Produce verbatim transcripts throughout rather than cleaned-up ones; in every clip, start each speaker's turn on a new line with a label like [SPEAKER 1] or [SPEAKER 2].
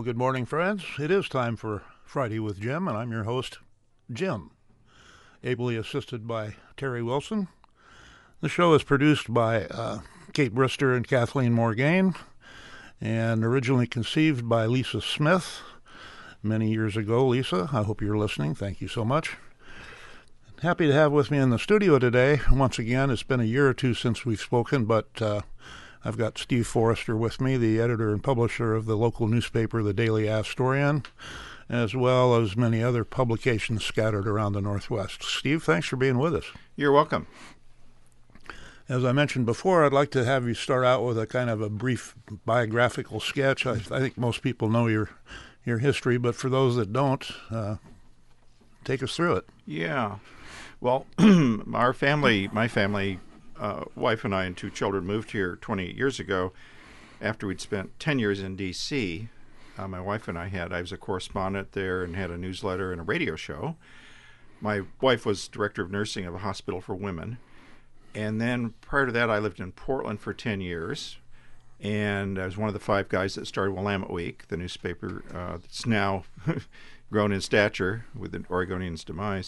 [SPEAKER 1] good morning, friends. It is time for Friday with Jim, and I'm your host, Jim, ably assisted by Terry Wilson. The show is produced by uh, Kate Brister and Kathleen Morgaine, and originally conceived by Lisa Smith many years ago. Lisa, I hope you're listening. Thank you so much. Happy to have with me in the studio today. Once again, it's been a year or two since we've spoken, but uh, I've got Steve Forrester with me, the editor and publisher of the local newspaper, the Daily Astorian, as well as many other publications scattered around the Northwest. Steve, thanks for being with us.
[SPEAKER 2] You're welcome.
[SPEAKER 1] As I mentioned before, I'd like to have you start out with a kind of a brief biographical sketch. I, I think most people know your your history, but for those that don't, uh, take us through it.
[SPEAKER 2] Yeah. Well, our family, my family, uh, wife and I and two children moved here twenty-eight years ago after we'd spent ten years in D C Uh, my wife and I had, I was a correspondent there and had a newsletter and a radio show. My wife was director of nursing of a hospital for women. And then prior to that, I lived in Portland for ten years. And I was one of the five guys that started Willamette Week, the newspaper uh, that's now grown in stature with the Oregonian's demise,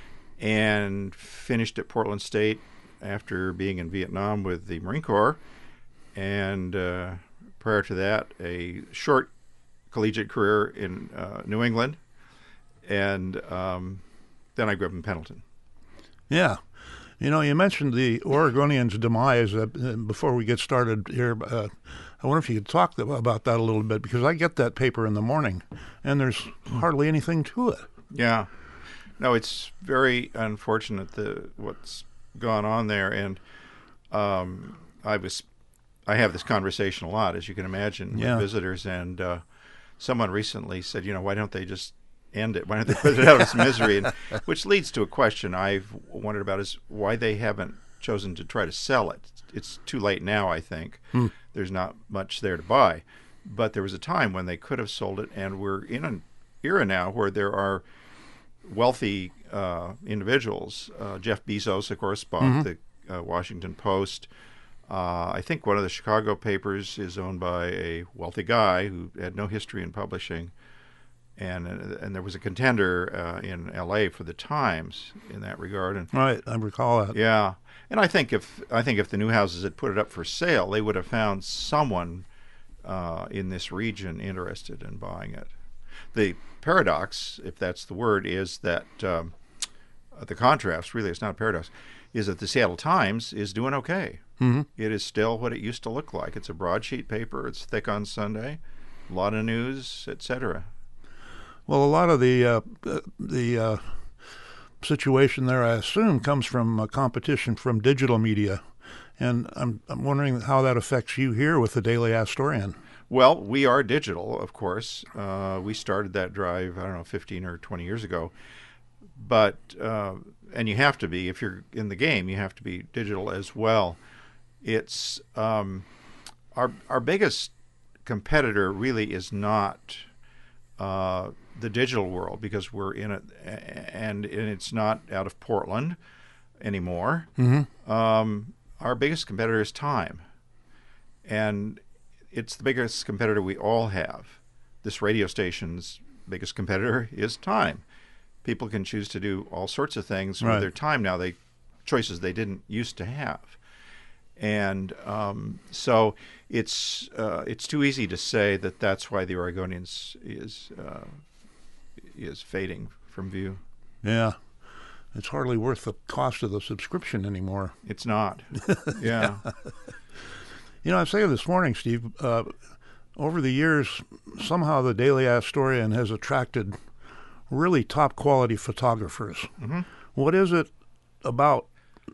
[SPEAKER 2] and finished at Portland State after being in Vietnam with the Marine Corps. And uh, prior to that, a short collegiate career in uh, New England. And um, then I grew up in Pendleton.
[SPEAKER 1] Yeah. You know, you mentioned the Oregonian's demise. Uh, before we get started here, uh, I wonder if you could talk about that a little bit, because I get that paper in the morning, and there's hardly anything to it.
[SPEAKER 2] Yeah. No, it's very unfortunate the what's gone on there, and um, I was, I have this conversation a lot, as you can imagine,
[SPEAKER 1] yeah.
[SPEAKER 2] with visitors, and uh, someone recently said, you know, why don't they just end it? Why don't they put it out of its misery? And, which leads to a question I've wondered about, is why they haven't chosen to try to sell it. It's too late now, I think.
[SPEAKER 1] Hmm.
[SPEAKER 2] There's not much there to buy. But there was a time when they could have sold it, and we're in an era now where there are wealthy uh, individuals. Uh, Jeff Bezos, of course, bought mm-hmm. the uh, Washington Post. Uh, I think one of the Chicago papers is owned by a wealthy guy who had no history in publishing. And and there was a contender uh, in L A for the Times in that regard. And,
[SPEAKER 1] right, I recall that.
[SPEAKER 2] Yeah, and I think if I think if the Newhouses had put it up for sale, they would have found someone uh, in this region interested in buying it. The paradox, if that's the word, is that um, the contrast, really it's not a paradox, is that the Seattle Times is doing okay.
[SPEAKER 1] Mm-hmm.
[SPEAKER 2] It is still what it used to look like. It's a broadsheet paper. It's thick on Sunday, a lot of news, et cetera.
[SPEAKER 1] Well, a lot of the uh, the uh, situation there, I assume, comes from uh, competition from digital media, and I'm I'm wondering how that affects you here with the Daily Astorian.
[SPEAKER 2] Well, we are digital, of course. Uh, we started that drive, I don't know, fifteen or twenty years ago. But, uh, and you have to be, if you're in the game, you have to be digital as well. It's, um, our our biggest competitor really is not uh, the digital world, because we're in it, and, and it's not out of Portland anymore.
[SPEAKER 1] Mm-hmm.
[SPEAKER 2] Um, our biggest competitor is time. And it's the biggest competitor we all have. This radio station's biggest competitor is time. People can choose to do all sorts of things
[SPEAKER 1] right.
[SPEAKER 2] with their time now, they choices they didn't used to have. And um, so it's uh, it's too easy to say that that's why the Oregonians is uh, is fading from view.
[SPEAKER 1] Yeah. It's hardly worth the cost of the subscription anymore.
[SPEAKER 2] It's not. Yeah.
[SPEAKER 1] You know, I was saying this morning, Steve, uh, over the years, somehow the Daily Astorian has attracted really top-quality photographers.
[SPEAKER 2] Mm-hmm.
[SPEAKER 1] What is it about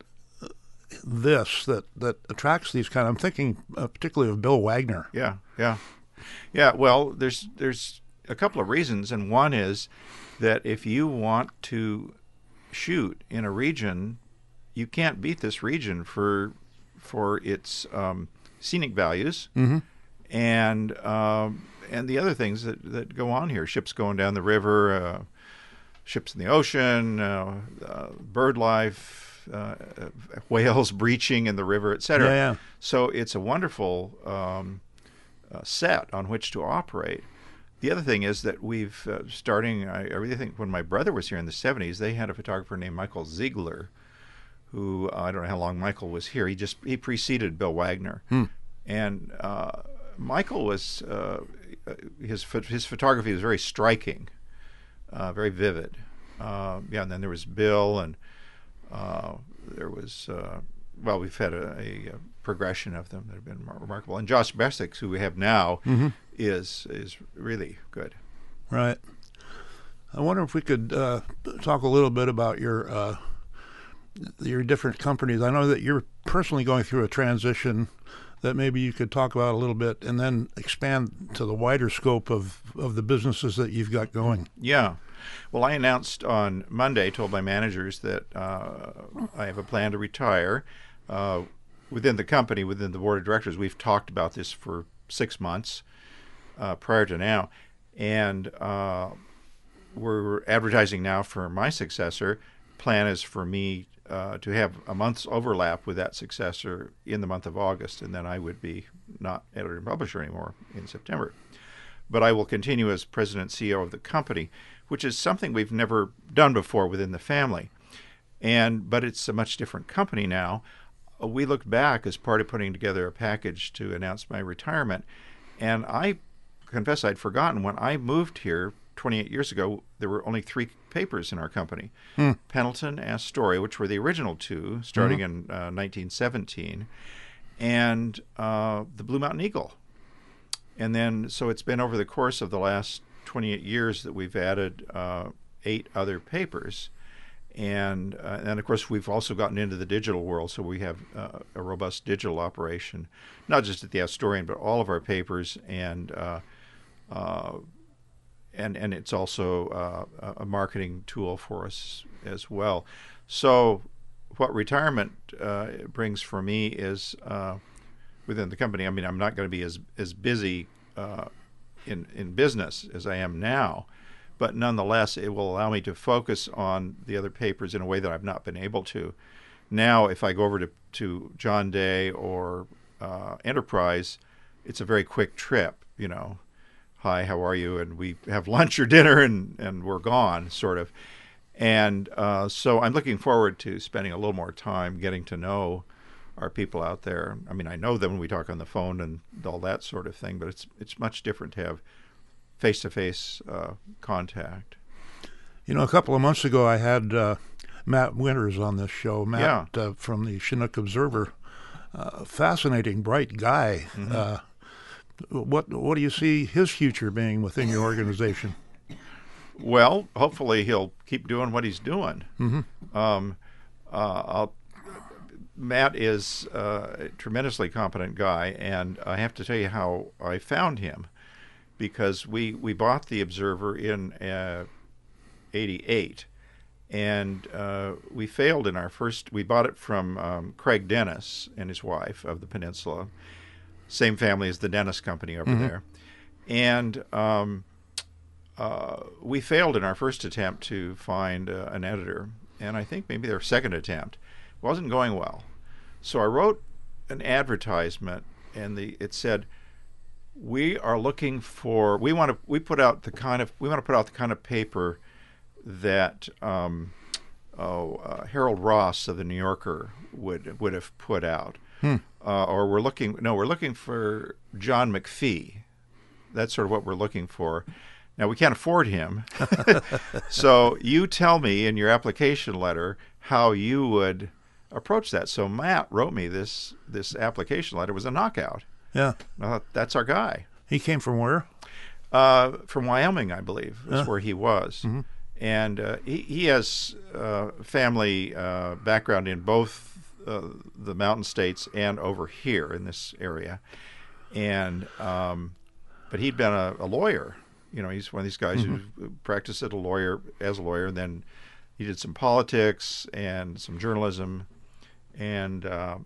[SPEAKER 1] this that, that attracts these kind of, I'm thinking uh, particularly of Bill Wagner.
[SPEAKER 2] Yeah, yeah. Yeah, well, there's there's a couple of reasons, and one is that if you want to shoot in a region, you can't beat this region for for its um, scenic values,
[SPEAKER 1] mm-hmm.
[SPEAKER 2] and um, and the other things that, that go on here. Ships going down the river, uh, ships in the ocean, uh, uh, bird life, uh, whales breaching in the river, et cetera.
[SPEAKER 1] Yeah, yeah.
[SPEAKER 2] So it's a wonderful um, uh, set on which to operate. the other thing is that we've uh, starting. I, I really think when my brother was here in the seventies, they had a photographer named Michael Ziegler, who uh, I don't know how long Michael was here. He just he preceded Bill Wagner,
[SPEAKER 1] Hmm.
[SPEAKER 2] and uh, Michael was uh, his his photography was very striking, uh, very vivid. Uh, yeah, and then there was Bill, and uh, there was uh, well, we've had a, a, a progression of them that have been remarkable. And Josh Bessex, who we have now,
[SPEAKER 1] Mm-hmm.
[SPEAKER 2] is is really good.
[SPEAKER 1] Right. I wonder if we could uh, talk a little bit about your uh, your different companies. I know that you're personally going through a transition that maybe you could talk about a little bit, and then expand to the wider scope of, of the businesses that you've got going.
[SPEAKER 2] Yeah. Well, I announced on Monday, told my managers that uh, I have a plan to retire. Uh, within the company, within the board of directors, we've talked about this for six months uh, prior to now. And uh, we're advertising now for my successor. Plan is for me uh, to have a month's overlap with that successor in the month of August, and then I would be not editor and publisher anymore in September. But I will continue as president and C E O of the company, which is something we've never done before within the family. And but it's a much different company now. We looked back as part of putting together a package to announce my retirement, and I confess I'd forgotten when I moved here twenty-eight years ago, there were only three papers in our company.
[SPEAKER 1] Hmm.
[SPEAKER 2] Pendleton, Astoria, which were the original two, starting
[SPEAKER 1] Mm-hmm.
[SPEAKER 2] in uh, nineteen seventeen, and uh, the Blue Mountain Eagle. And then, so it's been over the course of the last twenty-eight years that we've added uh, eight other papers. And, uh, and of course, we've also gotten into the digital world, so we have uh, a robust digital operation, not just at the Astorian, but all of our papers, and uh, uh, and and it's also uh, a marketing tool for us as well. So, what retirement uh, brings for me is uh, within the company. I mean, I'm not going to be as as busy uh, in in business as I am now. But nonetheless, it will allow me to focus on the other papers in a way that I've not been able to. Now, if I go over to, to John Day or uh, Enterprise, it's a very quick trip, you know. Hi, how are you? And we have lunch or dinner, and, and we're gone, sort of. And uh, so I'm looking forward to spending a little more time getting to know our people out there. I mean, I know them when we talk on the phone and all that sort of thing, but it's it's much different to have face-to-face uh, contact.
[SPEAKER 1] You know, a couple of months ago, I had uh, Matt Winters on this show. Matt
[SPEAKER 2] Yeah.
[SPEAKER 1] uh, from the Chinook Observer, uh, fascinating, bright guy.
[SPEAKER 2] Mm-hmm.
[SPEAKER 1] Uh, what what do you see his future being within your organization?
[SPEAKER 2] Well, hopefully he'll keep doing what he's doing.
[SPEAKER 1] Mm-hmm.
[SPEAKER 2] Um, uh, I'll, Matt is uh, a tremendously competent guy, and I have to tell you how I found him. Because we, we bought the Observer in uh, eighty-eight, and uh, we failed in our first. We bought it from um, Craig Dennis and his wife of the Peninsula, same family as the Dennis Company over
[SPEAKER 1] Mm-hmm.
[SPEAKER 2] there, and um, uh, we failed in our first attempt to find uh, an editor, and I think maybe their second attempt wasn't going well. So I wrote an advertisement, and the it said, we are looking for. We want to. We put out the kind of. We want to put out the kind of paper that um, oh, uh, Harold Ross of the New Yorker would would have put out.
[SPEAKER 1] Hmm.
[SPEAKER 2] Uh, or we're looking. No, we're looking for John McPhee. That's sort of what we're looking for. Now we can't afford him, so you tell me in your application letter how you would approach that. So Matt wrote me this this application letter. It was a knockout.
[SPEAKER 1] Yeah.
[SPEAKER 2] Uh, that's our guy.
[SPEAKER 1] He came from where?
[SPEAKER 2] Uh, from Wyoming, I believe, is
[SPEAKER 1] Huh.
[SPEAKER 2] where he was.
[SPEAKER 1] Mm-hmm.
[SPEAKER 2] And uh, he, he has uh, family uh, background in both uh, the mountain states and over here in this area. And um, but he'd been a, a lawyer. You know, he's one of these guys
[SPEAKER 1] Mm-hmm.
[SPEAKER 2] who practiced as a lawyer, as a lawyer, and then he did some politics and some journalism. And uh,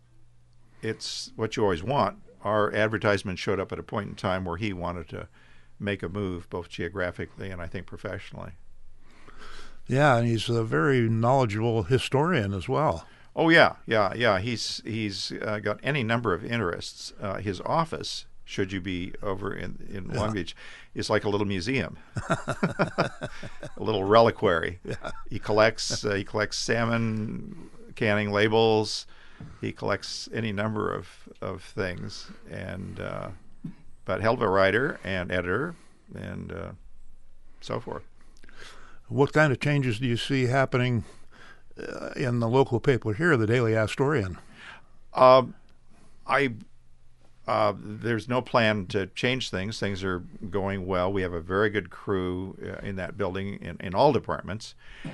[SPEAKER 2] it's what you always want. Our advertisement showed up at a point in time where he wanted to make a move, both geographically and I think professionally.
[SPEAKER 1] Yeah, and he's a very knowledgeable historian as well.
[SPEAKER 2] Oh yeah, yeah, yeah. He's he's uh, got any number of interests. Uh, his office should you be over in, in
[SPEAKER 1] Yeah.
[SPEAKER 2] Long Beach, is like a little museum, a little reliquary.
[SPEAKER 1] Yeah.
[SPEAKER 2] He collects uh, he collects salmon canning labels. He collects any number of, of things, and uh, but hell of a writer and editor and uh, so forth.
[SPEAKER 1] What kind of changes do you see happening uh, in the local paper here, the Daily Astorian?
[SPEAKER 2] Um, I uh, there's no plan to change things. Things are going well. We have a very good crew uh, in that building in, in all departments,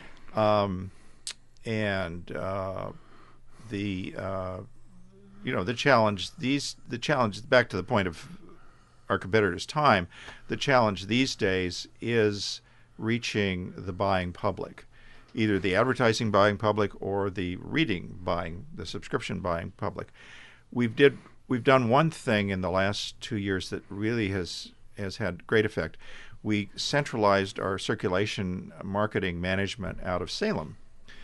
[SPEAKER 2] um, and uh, the uh, you know the challenge these the challenge back to the point of our competitors' time. The challenge these days is reaching the buying public, either the advertising buying public or the reading buying, the subscription buying public. We've did we've done one thing in the last two years that really has has had great effect. We centralized our circulation marketing management out of Salem.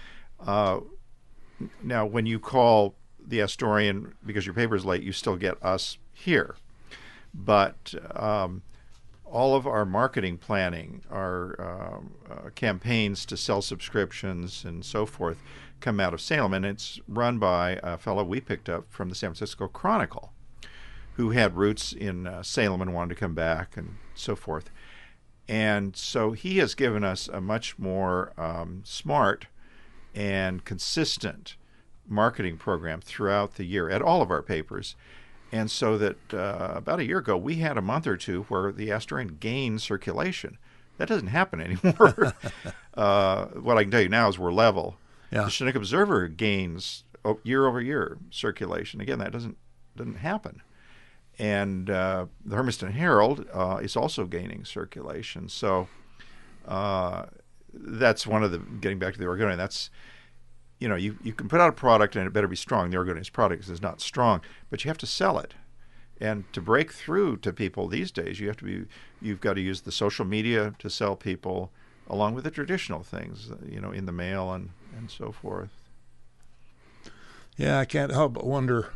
[SPEAKER 2] Uh, now, when you call the Astorian because your paper is late, you still get us here, but um, all of our marketing planning, our uh, uh, campaigns to sell subscriptions and so forth come out of Salem, and it's run by a fellow we picked up from the San Francisco Chronicle, who had roots in uh, Salem and wanted to come back and so forth. And so he has given us a much more um, smart and consistent marketing program throughout the year at all of our papers. And so that uh, about a year ago, we had a month or two where the Astorian gained circulation. That doesn't happen anymore. uh, what I can tell you now is we're level.
[SPEAKER 1] Yeah.
[SPEAKER 2] The Chinook Observer gains oh, year over year circulation. Again, that doesn't doesn't happen. And uh, the Hermiston Herald uh, is also gaining circulation. So uh, that's one of the, getting back to the Oregonian, that's, you know, you, you can put out a product and it better be strong. The Oregonian's product is not strong, but you have to sell it. And to break through to people these days, you have to be, you've got to use the social media to sell people, along with the traditional things, you know, in the mail and, and so forth.
[SPEAKER 1] Yeah, I can't help but wonder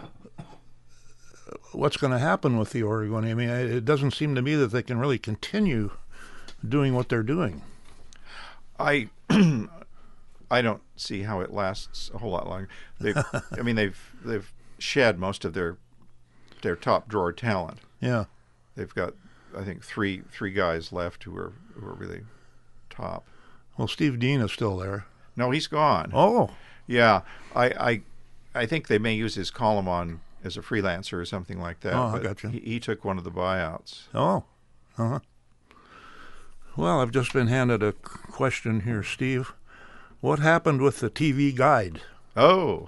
[SPEAKER 1] what's going to happen with the Oregonian. I mean, it doesn't seem to me that they can really continue doing what they're doing.
[SPEAKER 2] I I don't see how it lasts a whole lot longer. They've, I mean, they've they've shed most of their their top drawer talent.
[SPEAKER 1] Yeah.
[SPEAKER 2] They've got, I think, three three guys left who are who are really top.
[SPEAKER 1] Well, Steve Dean is still there.
[SPEAKER 2] No, he's gone.
[SPEAKER 1] Oh.
[SPEAKER 2] Yeah, I I, I think they may use his column on as a freelancer or something like that.
[SPEAKER 1] Oh, I
[SPEAKER 2] but
[SPEAKER 1] gotcha.
[SPEAKER 2] He, he took one of the buyouts.
[SPEAKER 1] Oh. Uh-huh. Well, I've just been handed a question here, Steve. What happened with the T V guide?
[SPEAKER 2] Oh.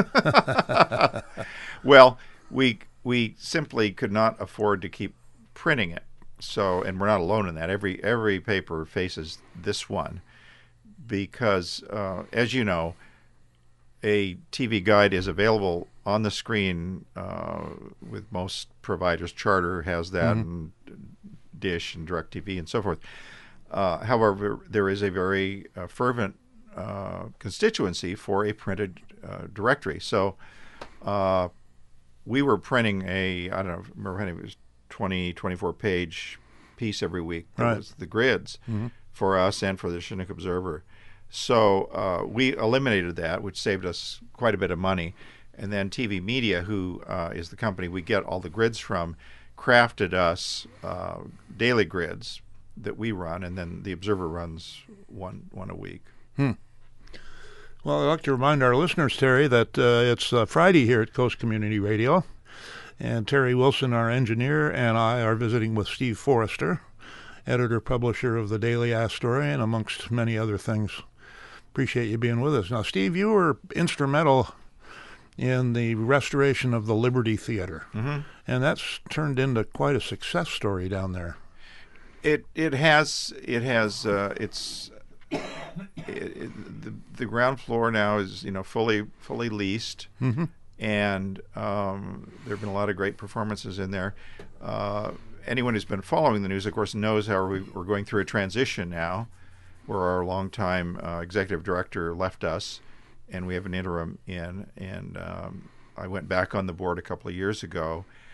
[SPEAKER 2] Well, we we simply could not afford to keep printing it. So, and we're not alone in that. Every every paper faces this one because, uh, as you know, a T V guide is available on the screen uh, with most providers. Charter has that,
[SPEAKER 1] Mhm.
[SPEAKER 2] and Dish and DirecTV and so forth. Uh, however, there is a very uh, fervent uh, constituency for a printed uh, directory. So uh, we were printing a, I don't know, remember how it was twenty, twenty-four page piece every week. That
[SPEAKER 1] Right.
[SPEAKER 2] was the grids
[SPEAKER 1] Mm-hmm.
[SPEAKER 2] for us and for the Chinook Observer. So uh, we eliminated that, which saved us quite a bit of money. And then T V Media, who uh, is the company we get all the grids from, crafted us uh, daily grids that we run, and then the Observer runs one one a week.
[SPEAKER 1] Hmm. Well, I'd like to remind our listeners, Terry, that uh, it's uh, Friday here at Coast Community Radio, and Terry Wilson, our engineer, and I are visiting with Steve Forrester, editor-publisher of the Daily Astorian, amongst many other things. Appreciate you being with us. Now, Steve, you were instrumental in the restoration of the Liberty Theater,
[SPEAKER 2] Mm-hmm.
[SPEAKER 1] and that's turned into quite a success story down there.
[SPEAKER 2] It it has it has uh, it's it, it, the the ground floor now is you know fully fully leased,
[SPEAKER 1] Mm-hmm.
[SPEAKER 2] and um, there have been a lot of great performances in there. Uh, anyone who's been following the news, of course, knows how we, we're going through a transition now, where our longtime uh, executive director left us, and we have an interim in. And um, I went back on the board a couple of years ago,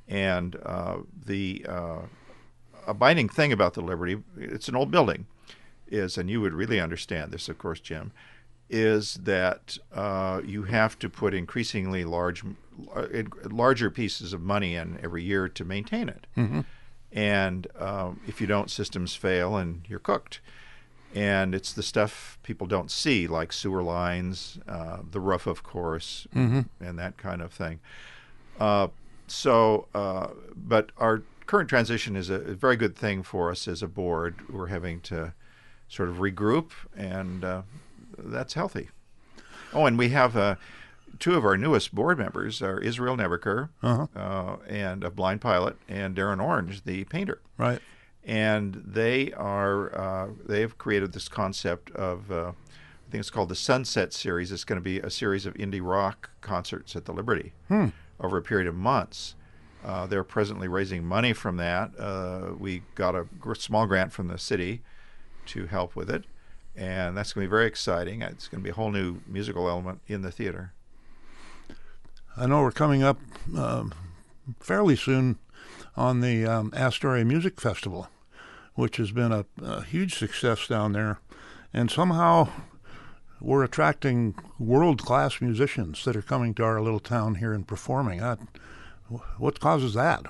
[SPEAKER 2] And uh, the uh, abiding thing about the Liberty, it's an old building, is, and you would really understand this, of course, Jim, is that uh, you have to put increasingly large, uh, larger pieces of money in every year to maintain it.
[SPEAKER 1] Mm-hmm.
[SPEAKER 2] And um, if you don't, systems fail and you're cooked. And it's the stuff people don't see, like sewer lines, uh, the roof, of course,
[SPEAKER 1] Mm-hmm.
[SPEAKER 2] and that kind of thing. Uh, so, uh, but our current transition is a, a very good thing for us as a board. We're having to sort of regroup, and uh, that's healthy. Oh, and we have uh, two of our newest board members are Israel Nebuchadnezzar,
[SPEAKER 1] Uh-huh.
[SPEAKER 2] uh, and a blind pilot, and Darren Orange, the painter.
[SPEAKER 1] Right.
[SPEAKER 2] And they are uh, they have created this concept of uh, I think it's called the Sunset Series. It's going to be a series of indie rock concerts at the Liberty
[SPEAKER 1] Hmm.
[SPEAKER 2] over a period of months. Uh, they're presently raising money from that. Uh, we got a gr- small grant from the city to help with it, and that's going to be very exciting. It's going to be a whole new musical element in the theater.
[SPEAKER 1] I know we're coming up um, fairly soon on the um, Astoria Music Festival, which has been a, a huge success down there. And somehow we're attracting world-class musicians that are coming to our little town here and performing. Uh, what causes that?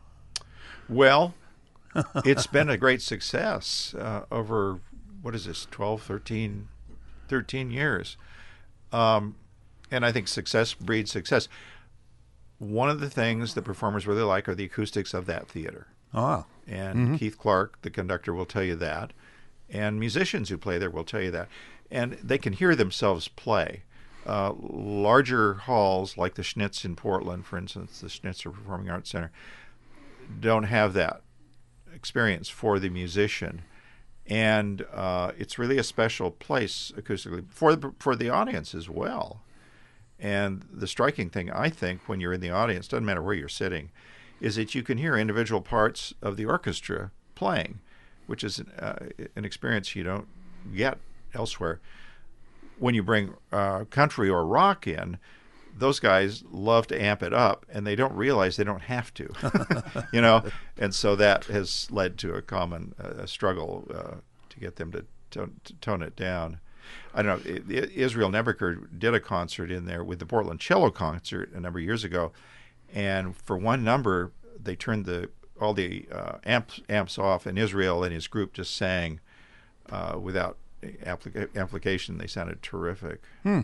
[SPEAKER 2] Well, it's been a great success uh, over, what is this, twelve, thirteen, thirteen years. Um, and I think success breeds success. One of the things that performers really like are the acoustics of that theater.
[SPEAKER 1] Ah,
[SPEAKER 2] And
[SPEAKER 1] Mm-hmm.
[SPEAKER 2] Keith Clark, the conductor, will tell you that. And musicians who play there will tell you that. And they can hear themselves play. Uh, larger halls like the Schnitz in Portland, for instance, the Schnitzer Performing Arts Center, don't have that experience for the musician. And uh, it's really a special place acoustically for the, for the audience as well. And the striking thing, I think, when you're in the audience, doesn't matter where you're sitting, is that you can hear individual parts of the orchestra playing, which is uh, an experience you don't get elsewhere. When you bring uh, country or rock in, those guys love to amp it up, and they don't realize they don't have to, you know. And so that has led to a common uh, struggle uh, to get them to, to, to tone it down. I don't know. I- I- Israel Nebuchadnezzar did a concert in there with the Portland Cello Concert a number of years ago, and for one number, they turned the all the uh, amps amps off, and Israel and his group just sang uh, without applica- amplification. They sounded terrific.
[SPEAKER 1] Hmm.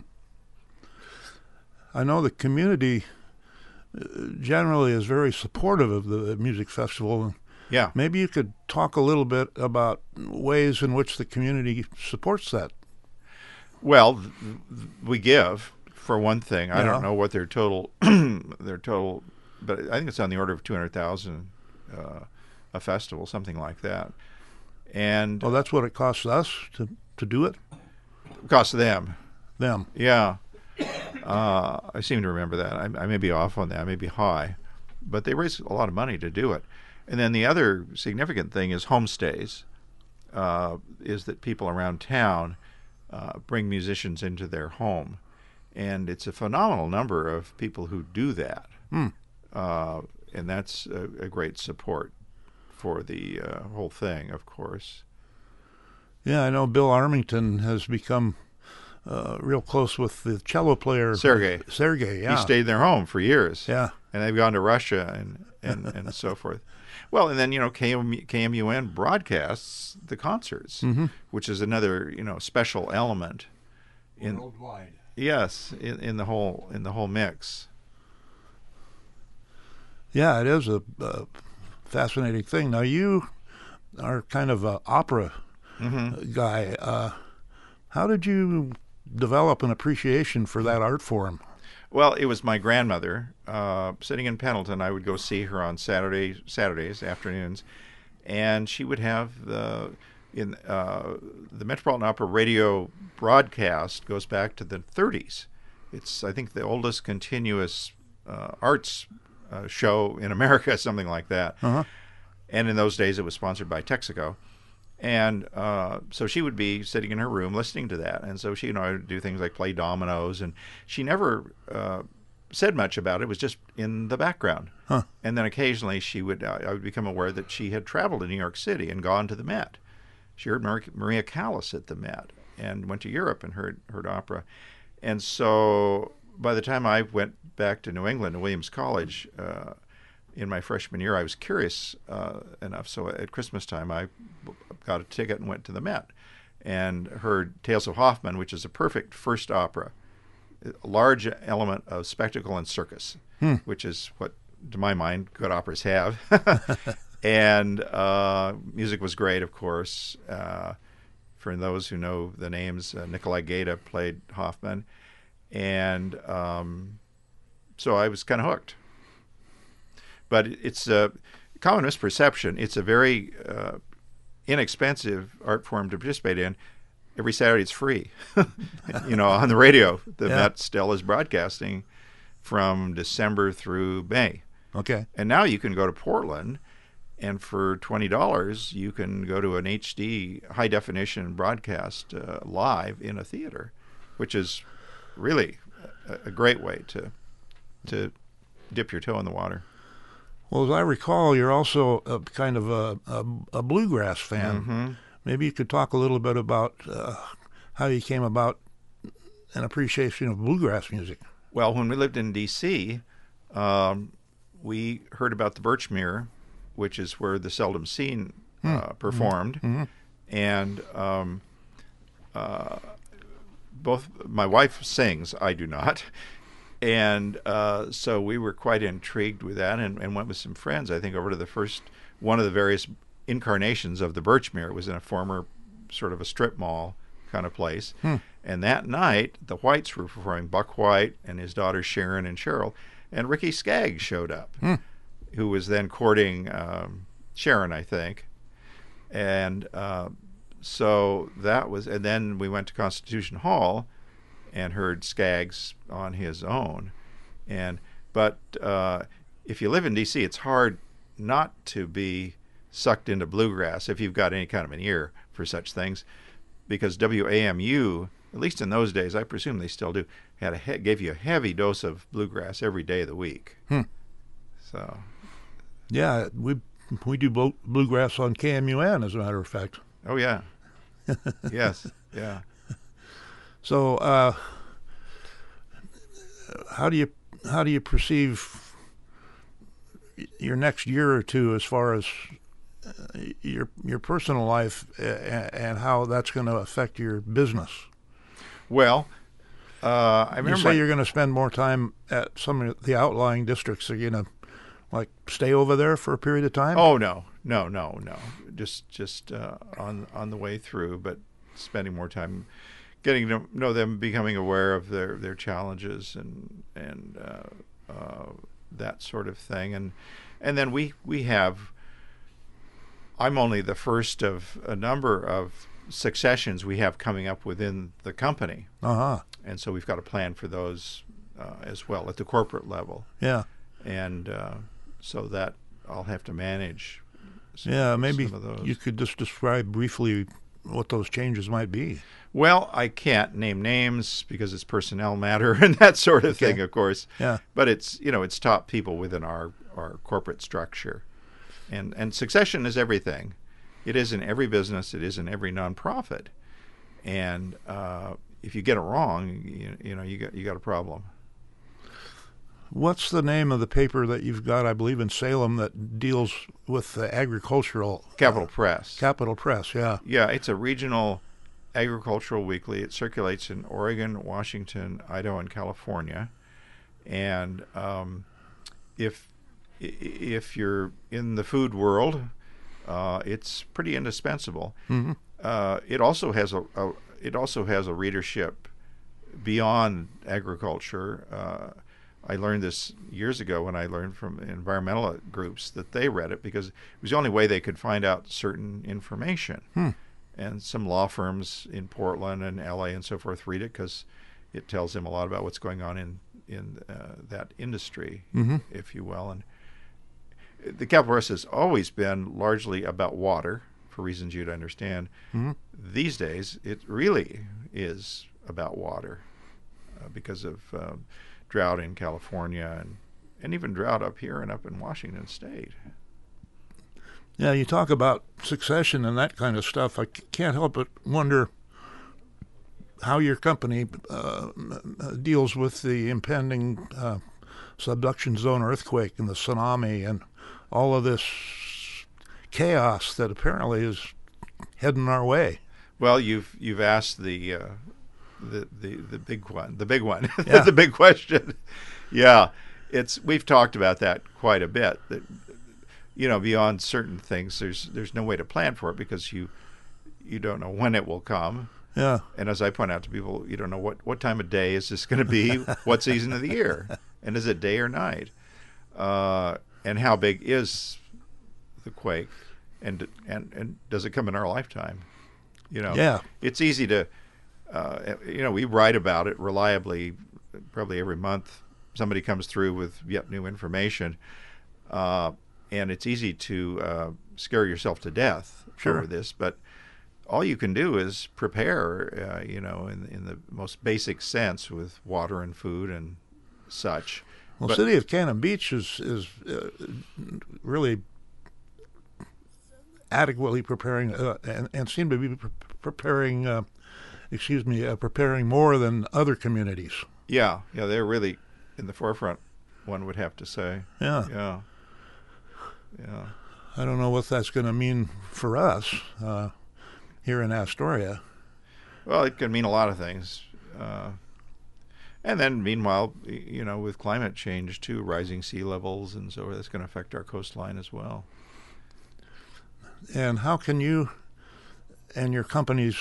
[SPEAKER 1] I know the community uh, generally is very supportive of the music festival.
[SPEAKER 2] Yeah.
[SPEAKER 1] Maybe you could talk a little bit about ways in which the community supports that.
[SPEAKER 2] Well, th- th- we give for one thing. I
[SPEAKER 1] Yeah.
[SPEAKER 2] don't know what their total their total, but I think it's on the order of two hundred thousand uh, a festival, something like that. And
[SPEAKER 1] Well, that's what it costs us to, to do it.
[SPEAKER 2] it costs them.
[SPEAKER 1] Them.
[SPEAKER 2] Yeah. Uh, I seem to remember that. I, I may be off on that. I may be high. But they raise a lot of money to do it. And then the other significant thing is homestays, uh, is that people around town uh, bring musicians into their home. And it's a phenomenal number of people who do that.
[SPEAKER 1] Hmm.
[SPEAKER 2] Uh, and that's a, a great support for the uh, whole thing, of course.
[SPEAKER 1] Yeah, I know Bill Armington has become uh, real close with the cello player
[SPEAKER 2] Sergei.
[SPEAKER 1] Sergei, yeah.
[SPEAKER 2] He stayed in their home for years.
[SPEAKER 1] Yeah.
[SPEAKER 2] And they've gone to Russia and, and, and so forth. Well, and then, you know, K M U N broadcasts the concerts,
[SPEAKER 1] Mhm.
[SPEAKER 2] which is another, you know, special element in
[SPEAKER 3] Worldwide.
[SPEAKER 2] yes, in, in the whole in the whole mix.
[SPEAKER 1] Yeah, it is a, a fascinating thing. Now, you are kind of an opera
[SPEAKER 2] Mm-hmm.
[SPEAKER 1] guy. Uh, how did you develop an appreciation for that art form?
[SPEAKER 2] Well, it was my grandmother uh, sitting in Pendleton. I would go see her on Saturday Saturdays afternoons, and she would have the in uh, the Metropolitan Opera radio broadcast goes back to the thirties. It's I think the oldest continuous uh, arts uh, show in America, something like that.
[SPEAKER 1] Uh-huh.
[SPEAKER 2] And in those days, it was sponsored by Texaco. And uh, so she would be sitting in her room listening to that. And so she, you know, would do things like play dominoes. And she never uh, said much about it. It was just in the background.
[SPEAKER 1] Huh.
[SPEAKER 2] And then occasionally she would, uh, I would become aware that she had traveled to New York City and gone to the Met. She heard Mar- Maria Callas at the Met and went to Europe and heard heard opera. And so by the time I went back to New England, to Williams College, uh, in my freshman year, I was curious uh, enough. So at Christmas time, I got a ticket and went to the Met and heard Tales of Hoffmann, which is a perfect first opera, a large element of spectacle and circus, hmm. which is what, to my mind, good operas have. And uh, music was great, of course. Uh, for those who know the names, uh, Nikolai Geda played Hoffmann. And um, so I was kind of hooked. But it's a common misperception. It's a very uh, inexpensive art form to participate in. Every Saturday it's free. You know, on the radio, the yeah. Met still is broadcasting from December through May.
[SPEAKER 1] Okay.
[SPEAKER 2] And now you can go to Portland, and for twenty dollars, you can go to an H D, high-definition broadcast uh, live in a theater, which is really a, a great way to to dip your toe in the water.
[SPEAKER 1] Well, as I recall, you're also a kind of a, a, a bluegrass fan.
[SPEAKER 2] Mm-hmm.
[SPEAKER 1] Maybe you could talk a little bit about uh, how you came about an appreciation of bluegrass music.
[SPEAKER 2] Well, when we lived in D C, um, we heard about the Birchmere, which is where the Seldom Seen uh, performed.
[SPEAKER 1] Mm-hmm.
[SPEAKER 2] And um, uh, both my wife sings, I do not. And uh, so we were quite intrigued with that and, and went with some friends, I think, over to the first one of the various incarnations of the Birchmere. It was in a former sort of a strip mall kind of place. Hmm. And that night, the Whites were performing, Buck White and his daughters Sharon and Cheryl, and Ricky Skaggs showed up, hmm. who was then courting um, Sharon, I think. And uh, so that was, and then we went to Constitution Hall and heard Skaggs on his own. And but uh, if you live in D C, it's hard not to be sucked into bluegrass if you've got any kind of an ear for such things, because W A M U, at least in those days, I presume they still do, had a he- gave you a heavy dose of bluegrass every day of the week.
[SPEAKER 1] Hmm.
[SPEAKER 2] So,
[SPEAKER 1] yeah, we we do bl- bluegrass on K M U N, as a matter of fact.
[SPEAKER 2] Oh yeah, yes, yeah.
[SPEAKER 1] So, uh, how do you how do you perceive your next year or two as far as uh, your your personal life and, and how that's going to affect your business?
[SPEAKER 2] Well, uh, I remember
[SPEAKER 1] you say
[SPEAKER 2] my,
[SPEAKER 1] you're going to spend more time at some of the outlying districts. Are you going to like stay over there for a period of time?
[SPEAKER 2] Oh no, no, no, no. Just just uh, on on the way through, but spending more time getting to know them, becoming aware of their, their challenges and and uh, uh, that sort of thing, and and then we we have. I'm only the first of a number of successions we have coming up within the company,
[SPEAKER 1] uh-huh.
[SPEAKER 2] and so we've got a plan for those uh, as well at the corporate level.
[SPEAKER 1] Yeah,
[SPEAKER 2] and uh, so that I'll have to manage. Some,
[SPEAKER 1] yeah, maybe
[SPEAKER 2] some of those.
[SPEAKER 1] You could just describe briefly what those changes might be.
[SPEAKER 2] Well, I can't name names because it's personnel matter and that sort of
[SPEAKER 1] okay.
[SPEAKER 2] thing, of course.
[SPEAKER 1] Yeah.
[SPEAKER 2] But it's, you know, it's top people within our, our corporate structure. And and succession is everything. It is in every business. It is in every nonprofit. And uh, if you get it wrong, you, you know, you got you got a problem.
[SPEAKER 1] What's the name of the paper that you've got, I believe, in Salem that deals with the agricultural...
[SPEAKER 2] Capital
[SPEAKER 1] uh,
[SPEAKER 2] Press.
[SPEAKER 1] Capital Press, yeah.
[SPEAKER 2] Yeah, it's a regional agricultural weekly. It circulates in Oregon, Washington, Idaho, and California. And um, if if you're in the food world, uh, it's pretty indispensable.
[SPEAKER 1] Mm-hmm.
[SPEAKER 2] Uh, it also has a, a it also has a readership beyond agriculture. Uh, I learned this years ago when I learned from environmental groups that they read it because it was the only way they could find out certain information.
[SPEAKER 1] Hmm.
[SPEAKER 2] And some law firms in Portland and L A and so forth read it because it tells them a lot about what's going on in in uh, that industry,
[SPEAKER 1] mm-hmm.
[SPEAKER 2] if you will. And the Capital Press has always been largely about water, for reasons you'd understand.
[SPEAKER 1] Mm-hmm.
[SPEAKER 2] These days, it really is about water uh, because of um, drought in California and, and even drought up here and up in Washington State.
[SPEAKER 1] Yeah, you talk about succession and that kind of stuff. I c- can't help but wonder how your company uh, deals with the impending uh, subduction zone earthquake and the tsunami and all of this chaos that apparently is heading our way.
[SPEAKER 2] Well, you've you've asked the uh, the, the the big one, the big one,
[SPEAKER 1] Yeah.
[SPEAKER 2] the big question. Yeah, it's we've talked about that quite a bit. That, you know, beyond certain things, there's there's no way to plan for it because you you don't know when it will come.
[SPEAKER 1] Yeah.
[SPEAKER 2] And as I point out to people, you don't know what, what time of day is this going to be, what season of the year, and is it day or night, uh, and how big is the quake, and and and does it come in our lifetime? You know,
[SPEAKER 1] Yeah.
[SPEAKER 2] it's easy to, uh, you know, we write about it reliably, probably every month. Somebody comes through with yet new information, uh, and it's easy to uh, scare yourself to death
[SPEAKER 1] Sure.
[SPEAKER 2] over this, but all you can do is prepare, uh, you know, in in the most basic sense with water and food and such.
[SPEAKER 1] Well,
[SPEAKER 2] But-
[SPEAKER 1] city of Cannon Beach is is uh, really adequately preparing uh, and, and seem to be pre- preparing, uh, excuse me, uh, preparing more than other communities.
[SPEAKER 2] Yeah, yeah, they're really in the forefront, one would have to say.
[SPEAKER 1] Yeah.
[SPEAKER 2] Yeah. Yeah.
[SPEAKER 1] I don't know what that's going to mean for us uh, here in Astoria.
[SPEAKER 2] Well, it can mean a lot of things. Uh, and then, meanwhile, y- you know, with climate change, too, rising sea levels and so that's going to affect our coastline as well.
[SPEAKER 1] And how can you and your companies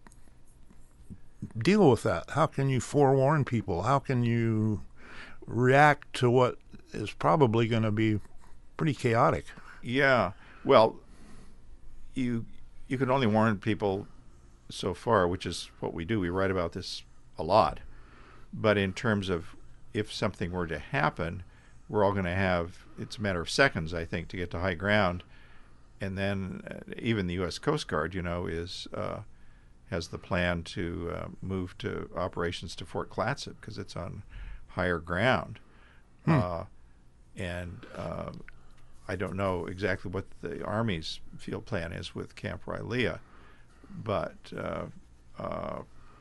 [SPEAKER 1] deal with that? How can you forewarn people? How can you react to what is probably going to be pretty chaotic?
[SPEAKER 2] Yeah. Well, you you can only warn people so far, which is what we do. We write about this a lot. But in terms of if something were to happen, we're all going to have, it's a matter of seconds, I think, to get to high ground. And then uh, even the U S Coast Guard, you know, is uh, has the plan to uh, move to operations to Fort Clatsop because it's on higher ground.
[SPEAKER 1] Hmm.
[SPEAKER 2] Uh, and uh, I don't know exactly what the Army's field plan is with Camp Rylea, but uh, uh,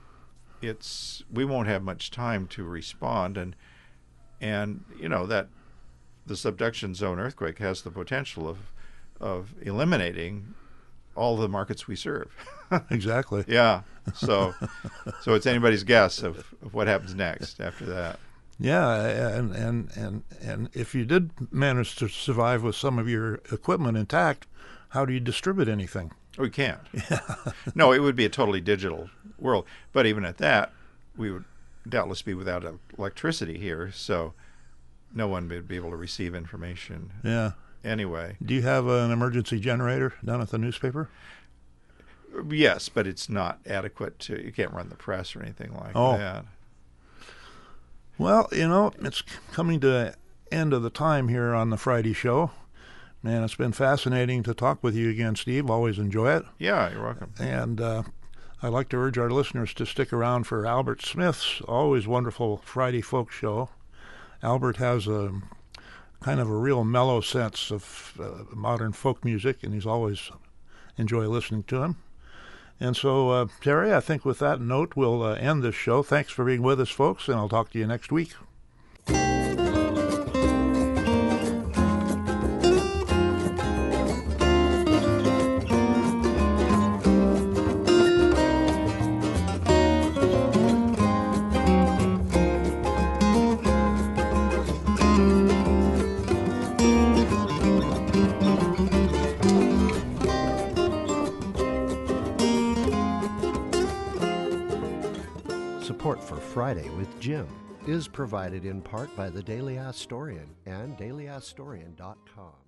[SPEAKER 2] it's we won't have much time to respond, and and you know that the subduction zone earthquake has the potential of of eliminating all the markets we serve.
[SPEAKER 1] Exactly.
[SPEAKER 2] Yeah, so so it's anybody's guess of, of what happens next after that.
[SPEAKER 1] Yeah, and, and and and if you did manage to survive with some of your equipment intact, how do you distribute anything?
[SPEAKER 2] We can't. No, it would be a totally digital world. But even at that, we would doubtless be without electricity here, so no one would be able to receive information
[SPEAKER 1] Yeah.
[SPEAKER 2] anyway.
[SPEAKER 1] Do you have an emergency generator down at the newspaper?
[SPEAKER 2] Yes, but it's not adequate to, you can't run the press or anything like
[SPEAKER 1] Oh.
[SPEAKER 2] that.
[SPEAKER 1] Well, you know, it's coming to the end of the time here on the Friday show. Man, it's been fascinating to talk with you again, Steve. Always enjoy it.
[SPEAKER 2] Yeah, you're welcome.
[SPEAKER 1] And uh, I'd like to urge our listeners to stick around for Albert Smith's always wonderful Friday folk show. Albert has a kind of a real mellow sense of uh, modern folk music, and he's always enjoy listening to him. And so, uh, Terry, I think with that note, we'll uh, end this show. Thanks for being with us, folks, and I'll talk to you next week.
[SPEAKER 3] Support for Friday with Jim is provided in part by the Daily Astorian and daily astorian dot com.